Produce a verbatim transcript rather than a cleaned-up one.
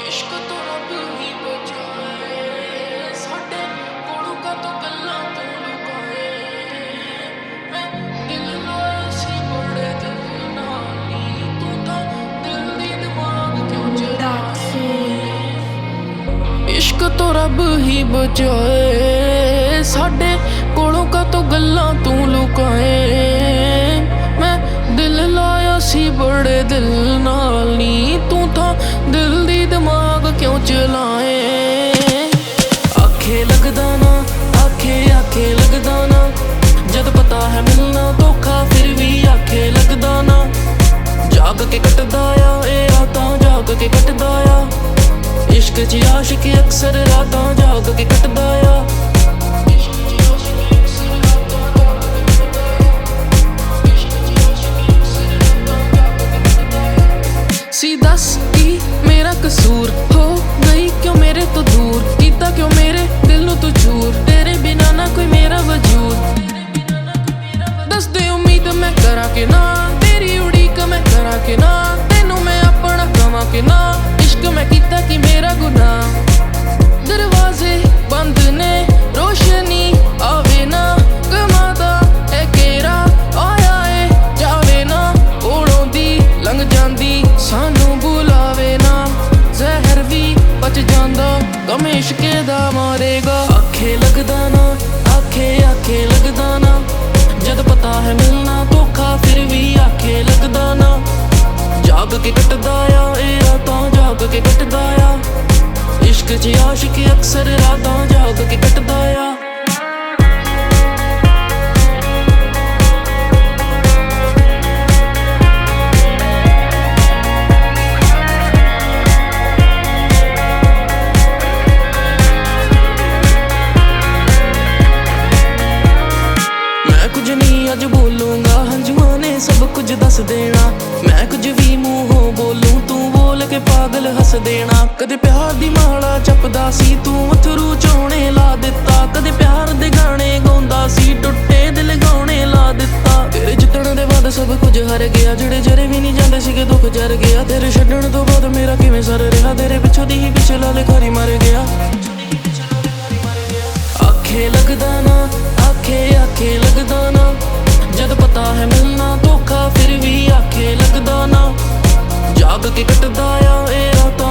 इश्क तो रब ही बचाए साडे कोलों का तो गल्लां तू लुकाए मैं दिल लाया सी बड़े दिल नाल नी तू तां दिल दी दिमाग क्यों चलाए इश्क तो रब ही बचाए साडे कोलों का तो गल्लां तू लुकाए मैं दिल लाया सी बड़े दिल नाल नी तू तां दिल दी दिमाग क्यों चलाए आखे लगदा ना आखे आखे लगदा ना जद पता है मिलना धोखा फिर भी आखे लगदा ना जाग के कटदा आ ए रातां जाग के कटदा आ इश्क च आशिक अक्सर रातां जाग के कटदा आ सी दस की मेरा कसूर हो गई क्यों मेरे तो दूर कीता क्यों मेरे दिल नू तू चूर तेरे बिना ना कोई मेरा वजूद दस दे उम्मीद मैं करा के ना तेरी उड़ीक मैं करा के ना तेनू मैं अपना कमा के ना इश्क मैं कीता कि मेरा गुनाह दरवाजे बंद ने रोशनी आवे ना कमादा है केरा आया है जावे ना कोलों दी लंघ जांदी सानू बुलावे ना जहर भी बच जांदा गम इश्के दा मारेगा आखे लगदा ना आखे आखे लगदा ना जद पता है मिलना धोखा फिर भी आखे लगदा ना जाग के कटदा आ ए रातां जाग के कटदा आ इश्क च आशिक अक्सर रातां जाग के कटदा आ कुछ नहीं अज बोलूंगा हंजुआ ने सब कुछ दस देना मैं कुछ भी मूहों बोलूं तू बोल के पागल हस देना कदे प्यार दी माला जपदा सी तू अथरू चोणे ला दिता कदे प्यार दे गाने गाउंदा सी टुੱਟੇ दिल गाने ला दिता तेरे जितण दे बाद सब कुछ हर गया ਜਿਹੜੇ ਜਰੇ ਵੀ ਨਹੀਂ ਜਾਂਦੇ ਸੀਗੇ ਦੁੱਖ ਜਰ ਗਿਆ ਤੇਰੇ ਛੱਡਣ ਤੋਂ ਬਾਅਦ ਮੇਰਾ ਕਿਵੇਂ ਸਰ ਰਿਹਾ ਤੇਰੇ ਪਿੱਛੋਂ ਦੀ ਹੀ ਪਿੱਛੇ ਲਾਲੇ ਖਾਰੀ ਮਰ ਗਿਆ आखे लगदा ना आखे आखे लगदा ना जद पता है मिलना धोखा फिर भी आखे लगदा ना जाग के कटदा आ ए रातां